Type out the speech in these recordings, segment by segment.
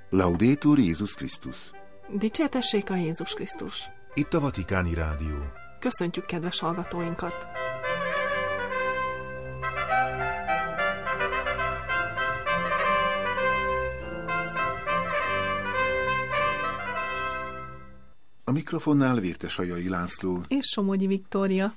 Laudetur Jézus Krisztus. Dicsértessék a Jézus Krisztus. Itt a Vatikáni Rádió. Köszöntjük kedves hallgatóinkat! A mikrofonnál Vértesajai László és Somogyi Viktória.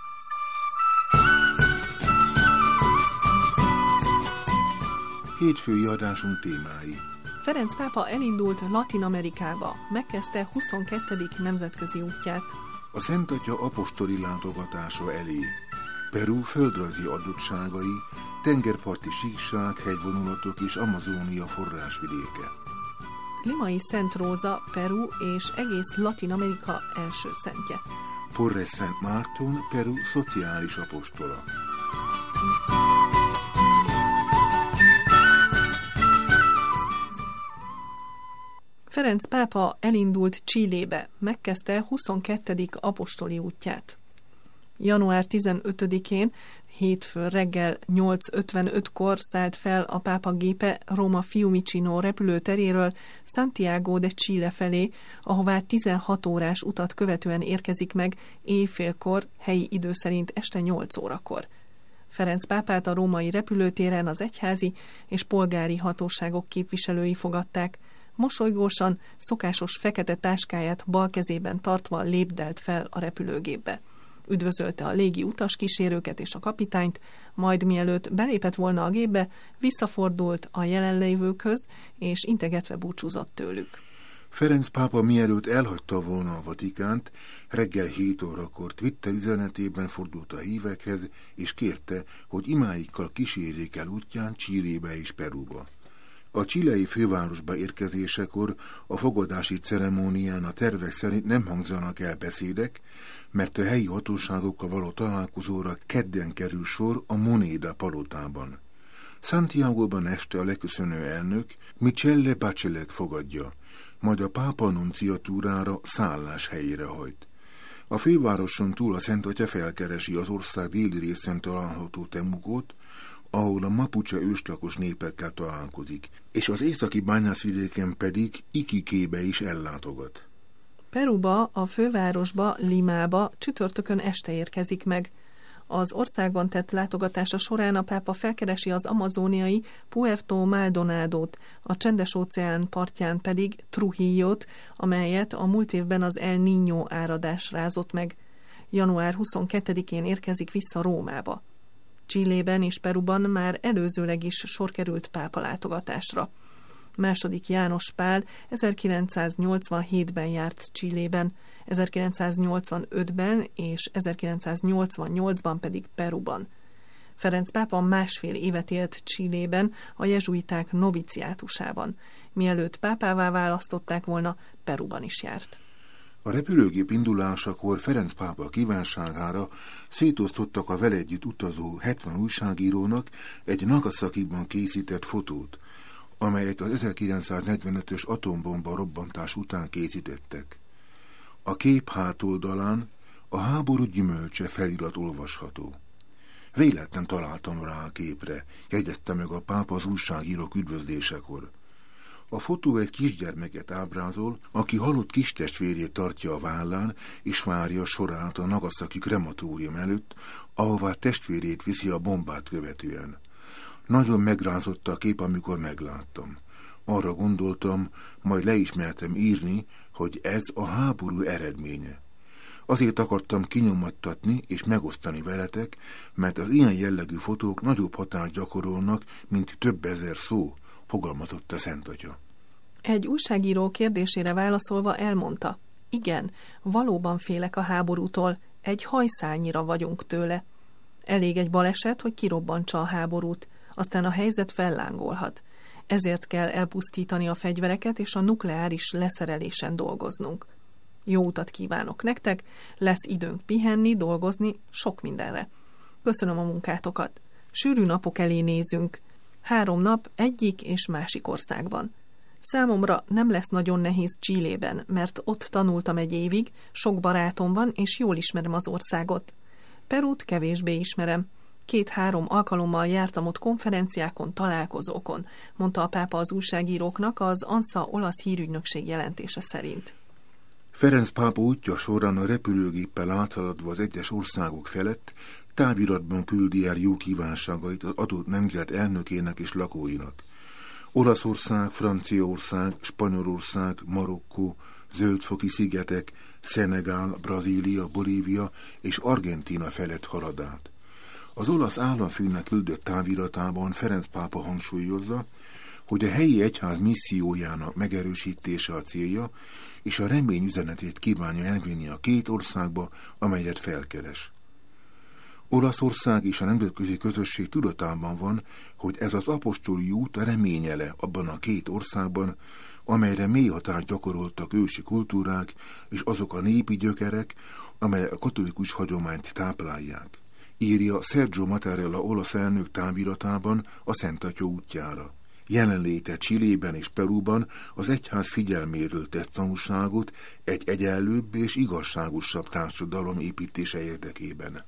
Hétfői adásunk témái. Ferenc pápa elindult Latin Amerikába, megkezdte 22. nemzetközi útját. A Szent Atya apostoli látogatása elé. Peru földrajzi adottságai, tengerparti síkság, hegyvonulatok és Amazónia forrásvidéke. Limai Szent Róza, Peru és egész Latin Amerika első szentje. Porres Szent Márton, Peru szociális apostola. Ferenc pápa elindult Chilébe, megkezdte 22. apostoli útját. Január 15-én, hétfőn reggel 8:55-kor szállt fel a pápa gépe Róma Fiumicino repülőteréről Santiago de Chile felé, ahová 16 órás utat követően érkezik meg éjfélkor, helyi idő szerint este 8 órakor. Ferenc pápát a római repülőtéren az egyházi és polgári hatóságok képviselői fogadták. Mosolygósan, szokásos fekete táskáját bal kezében tartva lépdelt fel a repülőgépbe. Üdvözölte a légi utaskísérőket és a kapitányt, majd mielőtt belépett volna a gépbe, visszafordult a jelenlévőkhöz, és integetve búcsúzott tőlük. Ferenc pápa mielőtt elhagyta volna a Vatikánt, reggel 7 órakor Twitter üzenetében fordult a hívekhez, és kérte, hogy imáikkal kísérjék el útján Chilébe és Peruba. A chilei fővárosba érkezésekor a fogadási ceremónián a tervek szerint nem hangzanak el beszédek, mert a helyi hatóságokkal való találkozóra kedden kerül sor a Moneda palotában. Santiagoban este a leköszönő elnök Michelle Bachelet fogadja, majd a pápa nunciatúrára szállás helyére hajt. A fővároson túl a Szent Atya felkeresi az ország déli részén található Temucót, ahol a mapuche őslakos népekkel találkozik, és az északi bányászvidéken pedig Iquiquébe is ellátogat. Peruba, a fővárosba, Limába csütörtökön este érkezik meg. Az országban tett látogatása során a pápa felkeresi az amazóniai Puerto Maldonadót, a Csendes-óceán partján pedig Trujillót, amelyet a múlt évben az El Niño áradás rázott meg. Január 22-én érkezik vissza Rómába. Chilében és Peruban már előzőleg is sor került pápa látogatásra. II. János Pál 1987-ben járt Chilében, 1985-ben és 1988-ban pedig Peruban. Ferenc pápa 1,5 évet élt Chilében, a jezsuiták noviciátusában. Mielőtt pápává választották volna, Peruban is járt. A repülőgép indulásakor Ferenc pápa kívánságára szétosztottak a vele együtt utazó 70 újságírónak egy Nagasakiban készített fotót, amelyet az 1945-ös atombomba robbantás után készítettek. A kép hátoldalán a háború gyümölcse felirat olvasható. Véletlen találtam rá a képre, jegyezte meg a pápa az újságírók üdvözlésekor. A fotó egy kisgyermeket ábrázol, aki halott kistestvérét tartja a vállán, és várja sorát a Nagasaki krematórium előtt, ahová testvérét viszi a bombát követően. Nagyon megrázott a kép, amikor megláttam. Arra gondoltam, majd leismertem írni, hogy ez a háború eredménye. Azért akartam kinyomattatni és megosztani veletek, mert az ilyen jellegű fotók nagyobb hatást gyakorolnak, mint több ezer szó, fogalmazott a Szent Atya. Egy újságíró kérdésére válaszolva elmondta: igen, valóban félek a háborútól, egy hajszálnyira vagyunk tőle. Elég egy baleset, hogy kirobbantsa a háborút, aztán a helyzet fellángolhat. Ezért kell elpusztítani a fegyvereket és a nukleáris leszerelésen dolgoznunk. Jó utat kívánok nektek, lesz időnk pihenni, dolgozni, sok mindenre. Köszönöm a munkátokat. Sűrű napok elé nézünk. 3 nap egyik és másik országban. Számomra nem lesz nagyon nehéz Chilében, mert ott tanultam 1 évig, sok barátom van, és jól ismerem az országot. Perút kevésbé ismerem. 2-3 alkalommal jártam ott konferenciákon, találkozókon, mondta a pápa az újságíróknak az ANSA olasz hírügynökség jelentése szerint. Ferenc pápa útja során a repülőgéppel áthaladva az egyes országok felett táviratban küldi el jó kívánságait az adott nemzet elnökének és lakóinak. Olaszország, Franciaország, Spanyolország, Marokkó, Zöldfoki-szigetek, Szenegál, Brazília, Bolívia és Argentína felett halad át. Az olasz államfőnek küldött táviratában Ferenc pápa hangsúlyozza, hogy a helyi egyház missziójának megerősítése a célja, és a remény üzenetét kívánja elvinni a 2 országba, amelyet felkeres. Olaszország és a nemzetközi közösség tudatában van, hogy ez az apostoli út a reményele abban a 2 országban, amelyre mély hatást gyakoroltak ősi kultúrák és azok a népi gyökerek, amelyek a katolikus hagyományt táplálják, írja Sergio Mattarella olasz elnök táviratában a Szent Atya útjára. Jelenléte Chilében és Perúban az egyház figyelméről tesz tanúságot egy egyenlőbb és igazságosabb társadalom építése érdekében.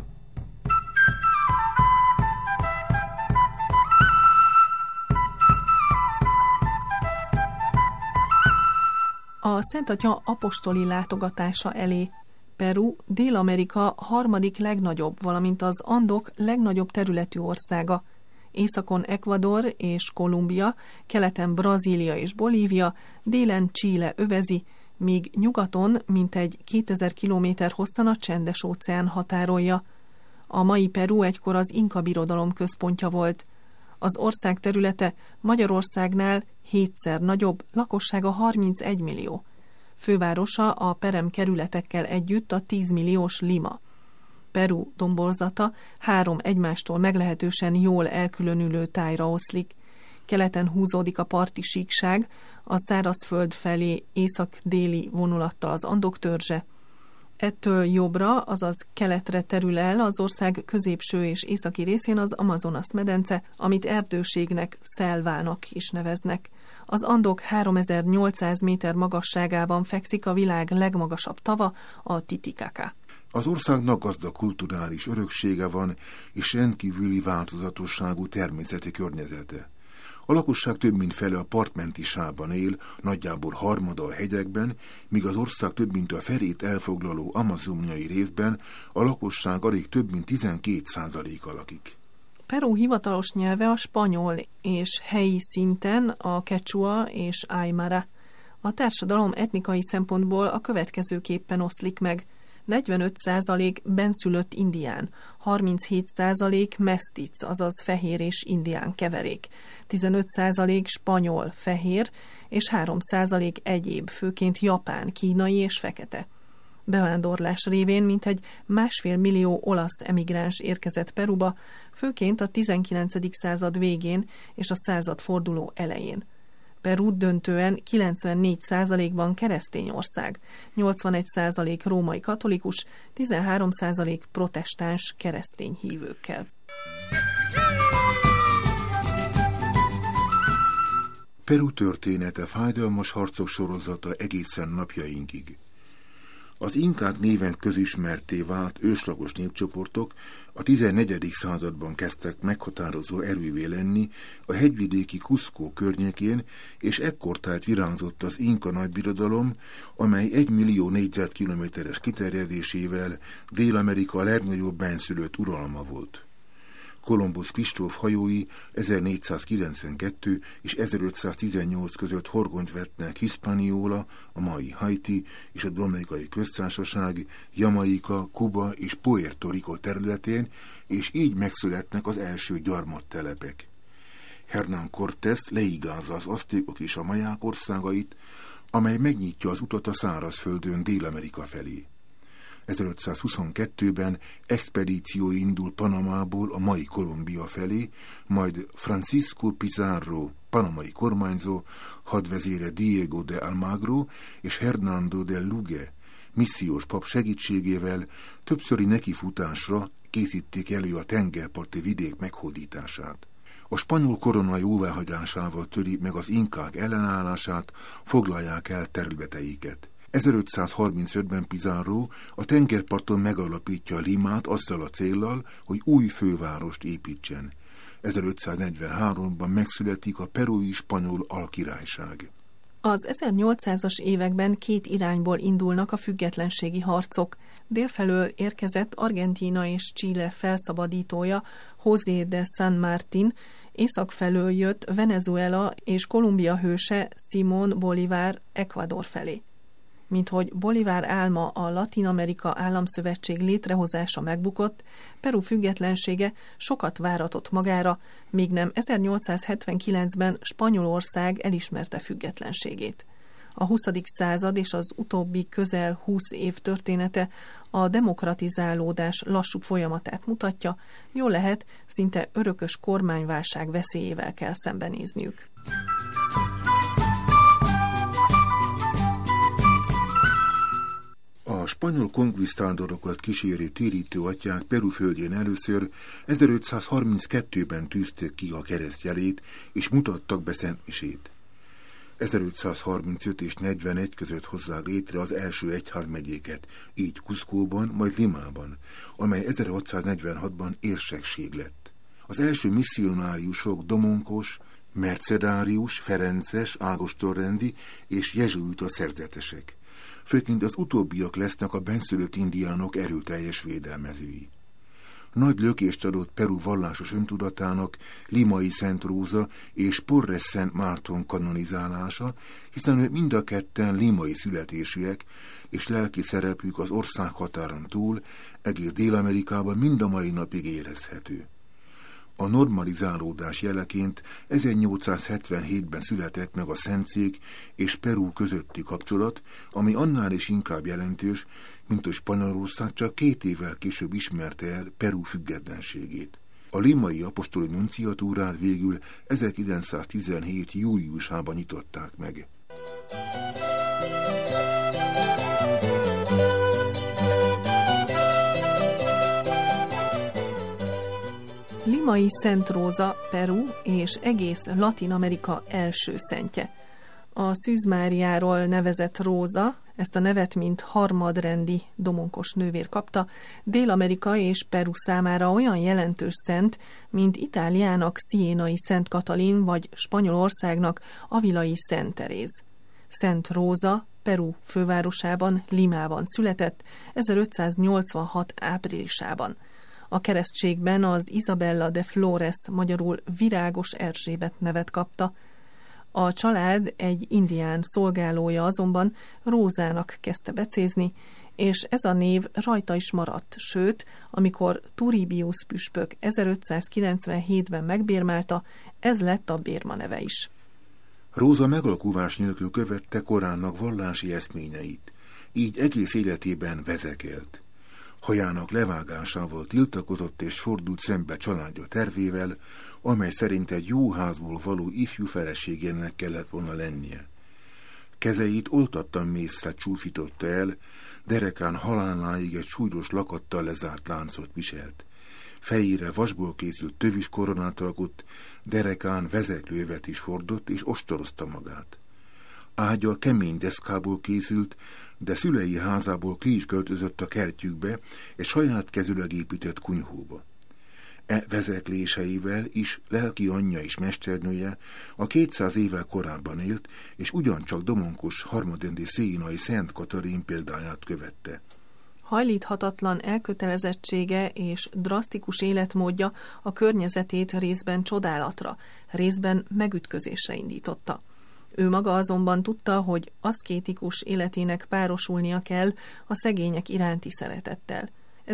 A Szent Atya apostoli látogatása elé Peru Dél-Amerika 3. legnagyobb, valamint az Andok legnagyobb területű országa. Északon Ecuador és Kolumbia, keleten Brazília és Bolívia, délen Chile övezi, míg nyugaton mintegy 2000 kilométer hosszan a Csendes-óceán határolja. A mai Peru egykor az Inka birodalom központja volt. Az ország területe Magyarországnál 7-szer nagyobb, lakossága 31 millió. Fővárosa a perem kerületekkel együtt a 10 milliós Lima. Peru domborzata 3 egymástól meglehetősen jól elkülönülő tájra oszlik. Keleten húzódik a parti síkság, a szárazföld felé észak-déli vonulattal az Andok törzse. Ettől jobbra, azaz keletre terül el az ország középső és északi részén az Amazonas medence, amit erdőségnek, szelvának is neveznek. Az Andok 3800 méter magasságában fekszik a világ legmagasabb tava, a Titicaca. Az országnak gazdag kulturális öröksége van, és rendkívüli változatosságú természeti környezete. A lakosság több mint fele a partmenti sávban él, nagyjából harmada a hegyekben, míg az ország több mint a felét elfoglaló amazoniai részben a lakosság alig több mint 12%-a lakik. Peru hivatalos nyelve a spanyol, és helyi szinten a quechua és aymara. A társadalom etnikai szempontból a következőképpen oszlik meg. 45% benszülött indián, 37% mesztic, azaz fehér és indián keverék, 15% spanyol, fehér, és 3% egyéb, főként japán, kínai és fekete. Bevándorlás révén mintegy 1,5 millió olasz emigráns érkezett Peruba, főként a 19. század végén és a századforduló elején. Peru döntően 94%-ban keresztény ország, 81% római katolikus, 13% protestáns keresztény hívőkkel. Peru története fájdalmas harcok sorozata egészen napjainkig. Az inkák néven közismertté vált őslakos népcsoportok a 14. században kezdtek meghatározó erővé lenni a hegyvidéki Cusco környékén, és ekkor tájt virágzott az inka nagybirodalom, amely 1 millió négyzetkilométeres kiterjedésével Dél-Amerika legnagyobb benszülött uralma volt. Kolumbusz Kristóf hajói 1492 és 1518 között horgonyt vetnek Hispaniola, a mai Haiti és a Dominikai Köztársaság, Jamaica, Kuba és Puerto Rico területén, és így megszületnek az első gyarmattelepek. Hernán Cortés leigázza az aztékok és a maják országait, amely megnyitja az utat a szárazföldön Dél-Amerika felé. 1522-ben expedíció indul Panamából a mai Kolumbia felé, majd Francisco Pizarro, panamai kormányzó, hadvezére Diego de Almagro és Hernando de Luge missziós pap segítségével többszöri nekifutásra készítik elő a tengerparti vidék meghódítását. A spanyol korona jóváhagyásával törik meg az inkák ellenállását, foglalják el területeiket. 1535-ben Pizarro a tengerparton megalapítja Limát azzal a céllal, hogy új fővárost építsen. 1543-ban megszületik a perui spanyol alkirályság. Az 1800-as években két irányból indulnak a függetlenségi harcok. Délfelől érkezett Argentína és Chile felszabadítója José de San Martín, észak felől jött Venezuela és Kolumbia hőse Simón Bolívar Ecuador felé. Minthogy Bolívar álma a Latin-Amerika Államszövetség létrehozása megbukott, Peru függetlensége sokat váratott magára, míg nem 1879-ben Spanyolország elismerte függetlenségét. A 20. század és az utóbbi közel 20 év története a demokratizálódás lassú folyamatát mutatja, jól lehet, szinte örökös kormányválság veszélyével kell szembenézniük. A spanyol konkvisztádorokat kísérő térítő atyák Peru földjén először 1532-ben tűzték ki a keresztjelét, és mutattak be szentmisét. 1535 és 41 között hozzák létre az első egyházmegyéket, így Cuscóban, majd Limában, amely 1646-ban érsekség lett. Az első misszionáriusok Domonkos, Mercedárius, Ferences, ágostonrendi és jezsuita szerzetesek. Főként az utóbbiak lesznek a benszülött indiánok erőteljes védelmezői. Nagy lökést adott Peru vallásos öntudatának Limai Szent Róza és Porres Szent Márton kanonizálása, hiszen ők mind a ketten limai születésűek, és lelki szerepük az ország határon túl, egész Dél-Amerikában mind a mai napig érezhető. A normalizálódás jeleként 1877-ben született meg a Szentszék és Peru közötti kapcsolat, ami annál is inkább jelentős, mint hogy Spanyolország csak 2 évvel később ismerte el Peru függetlenségét. A limai apostoli nunciatúrát végül 1917. júliusában nyitották meg. Limai Szent Róza Peru és egész Latin-Amerika első szentje. A Szűz Máriáról nevezett Róza, ezt a nevet mint harmadrendi domonkos nővér kapta, Dél-Amerika és Peru számára olyan jelentős szent, mint Itáliának Sienai Szent Katalin vagy Spanyolországnak Avilai Szent Teréz. Szent Róza Peru fővárosában, Limában született 1586. áprilisában. A keresztségben az Isabella de Flores, magyarul Virágos Erzsébet nevet kapta. A család egy indián szolgálója azonban Rózának kezdte becézni, és ez a név rajta is maradt, sőt, amikor Turribius püspök 1597-ben megbérmálta, ez lett a bérma neve is. Róza megalkuvás nélkül követte korának vallási eszményeit, így egész életében vezekelt. Hajának levágásával tiltakozott és fordult szembe családja tervével, amely szerint egy jó házból való ifjú feleségének kellett volna lennie. Kezeit oltattan mészre csúfította el, derekán haláláig egy súlyos lakattal lezárt láncot viselt. Fejére vasból készült tövis koronát rakott, derekán vezeklővet is hordott és ostorozta magát. Ágya kemény deszkából készült, de szülei házából ki is költözött a kertjükbe, egy saját kezüleg épített kunyhóba. Vezekléseivel is lelki anyja és mesternője a 200 évvel korábban élt, és ugyancsak domonkos harmadrendi Sienai Szent Katalin példáját követte. Hajlíthatatlan elkötelezettsége és drasztikus életmódja a környezetét részben csodálatra, részben megütközésre indította. Ő maga azonban tudta, hogy aszkétikus életének párosulnia kell a szegények iránti szeretettel.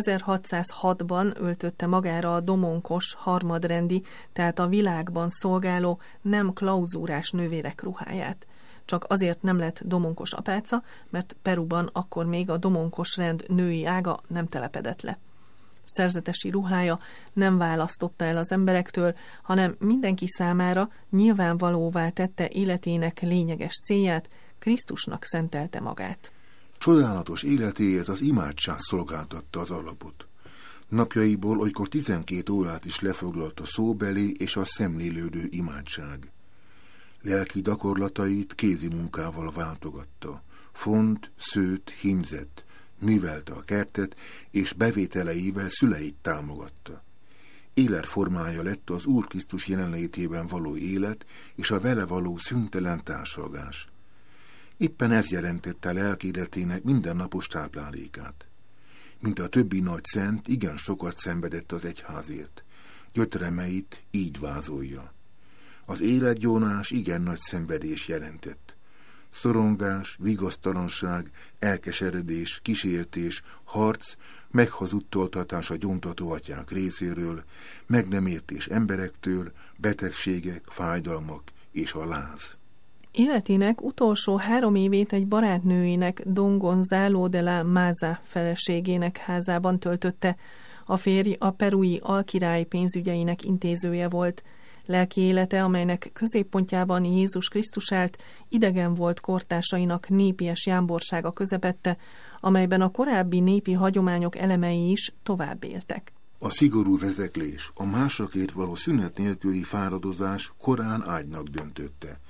1606-ban öltötte magára a domonkos harmadrendi, tehát a világban szolgáló nem klauzúrás nővérek ruháját. Csak azért nem lett domonkos apáca, mert Peruban akkor még a domonkos rend női ága nem telepedett le. Szerzetesi ruhája nem választotta el az emberektől, hanem mindenki számára nyilvánvalóvá tette életének lényeges célját, Krisztusnak szentelte magát. Csodálatos életéhez az imádság szolgáltatta az alapot. Napjaiból olykor 12 órát is lefoglalt a szóbeli és a szemlélődő imádság. Lelki gyakorlatait kézi munkával váltogatta. font, szőtt, hímzett, művelte a kertet, és bevételeivel szüleit támogatta. Életformája lett az Úr Krisztus jelenlétében való élet és a vele való szüntelen társalgás. Éppen ez jelentette lelki életének mindennapos táplálékát. Mint a többi nagy szent, igen sokat szenvedett az egyházért. Gyötremeit így vázolja. Az életgyónás igen nagy szenvedés jelentett. Szorongás, vigasztalanság, elkeseredés, kísértés, harc, meghazudtoltatás a gyóntató atyák részéről, meg nem értés emberektől, betegségek, fájdalmak és a láz. Életének utolsó 3 évét egy barátnőjének, Don Gonzalo de la Maza feleségének házában töltötte. A férj a perui alkirály pénzügyeinek intézője volt. Lelki élete, amelynek középpontjában Jézus Krisztus állt, idegen volt kortársainak népies jámborsága közepette, amelyben a korábbi népi hagyományok elemei is tovább éltek. A szigorú vezeklés, a másokért való szünet nélküli fáradozás korán ágynak döntötte.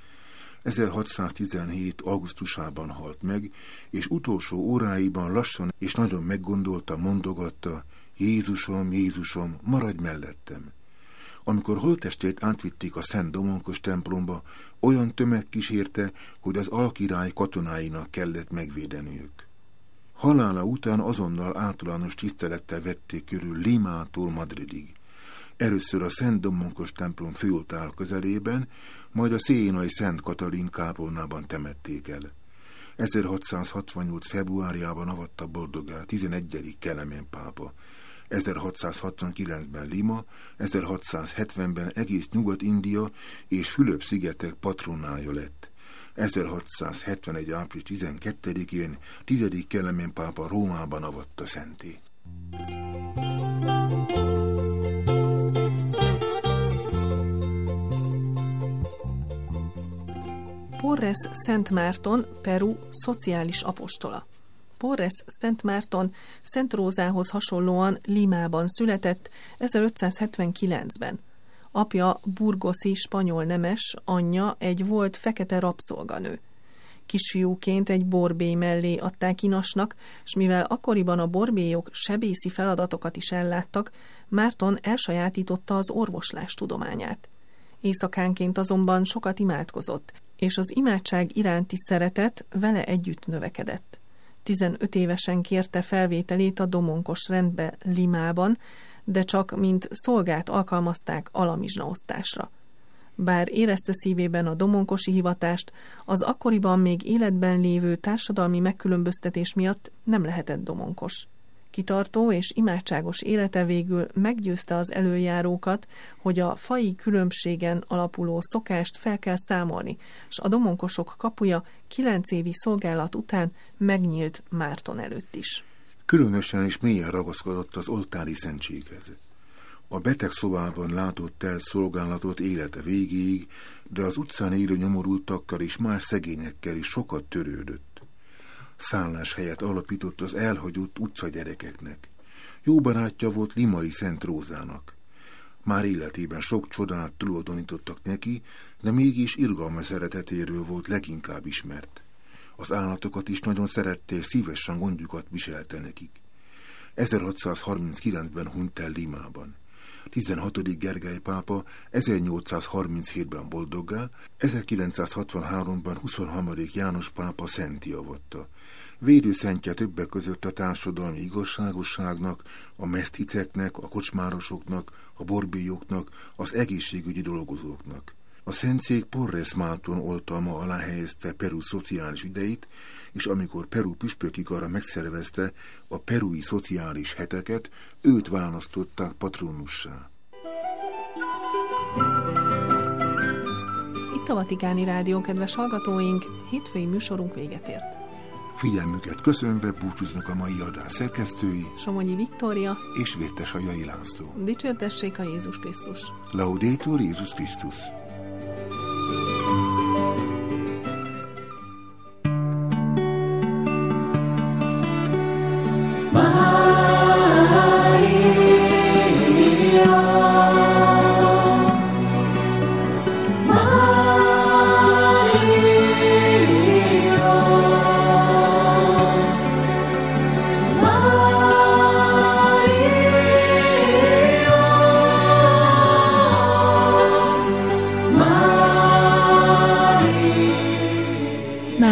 1617. augusztusában halt meg, és utolsó óráiban lassan és nagyon meggondoltan mondogatta: Jézusom, Jézusom, maradj mellettem! Amikor holttestét átvitték a Szent Domonkos templomba, olyan tömeg kísérte, hogy az alkirály katonáinak kellett megvédeniük. Halála után azonnal általános tisztelettel vették körül Limától Madridig. Először a Szent Domonkos templom főoltár közelében, majd a Sienai Szent Katalin kápolnában temették el. 1668. februárjában avatta boldoggá 11. Kelemen pápa. 1669-ben Lima, 1670-ben egész Nyugat-India és Fülöp-szigetek patronája lett. 1671. április 12-én 10. Kelemen pápa Rómában avatta szenté. Porres Szent Márton, Peru szociális apostola. Porres Szent Márton Szent Rózához hasonlóan Limában született 1579-ben. Apja burgoszi spanyol nemes, anyja egy volt fekete rabszolganő. Kisfiúként egy borbély mellé adták inasnak, s mivel akkoriban a borbélyok sebészi feladatokat is elláttak, Márton elsajátította az orvoslás tudományát. Éjszakánként azonban sokat imádkozott, és az imádság iránti szeretet vele együtt növekedett. 15 évesen kérte felvételét a domonkos rendbe Limában, de csak mint szolgát alkalmazták alamizsnaosztásra. Bár érezte szívében a domonkosi hivatást, az akkoriban még életben lévő társadalmi megkülönböztetés miatt nem lehetett domonkos. Kitartó és imádságos élete végül meggyőzte az elöljárókat, hogy a faji különbségen alapuló szokást fel kell számolni, s a domonkosok kapuja 9 évi szolgálat után megnyílt Márton előtt is. Különösen és mélyen ragaszkodott az oltári szentséghez. A betegszobában látott el szolgálatot élete végéig, de az utcán élő nyomorultakkal és más szegényekkel is sokat törődött. Szálláshelyet alapított az elhagyott utcagyerekeknek. Jó barátja volt Limai Szent Rózának. Már életében sok csodát tulajdonítottak neki, de mégis irgalmas szeretetéről volt leginkább ismert. Az állatokat is nagyon szerette, és szívesen gondjukat viselte nekik. 1639-ben hunyt el Limában. 16. Gergely pápa 1837-ben boldoggá, 1963-ban 23. János pápa szentté avatta. Védőszentje többek között a társadalmi igazságosságnak, a meszticeknek, a kocsmárosoknak, a borbélyoknak, az egészségügyi dolgozóknak. A szentszék Porres Márton oltalma alá helyezte Peru szociális ügyeit, és amikor Peru püspöki kara megszervezte a perui szociális heteket, őt választották patronussá. Itt a Vatikáni Rádió, kedves hallgatóink, hétfői műsorunk véget ért. Figyelmüket köszönve búcsúznak a mai adás szerkesztői, Somogyi Viktória és Vértesajai László. Dicsértessék a Jézus Krisztus! Laudetur Jézus Krisztus!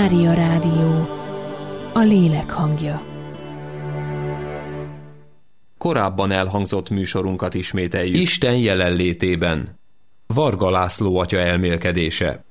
Mária Rádió, a lélek hangja. Korábban elhangzott műsorunkat ismételjük. Isten jelenlétében. Varga László atya elmélkedése.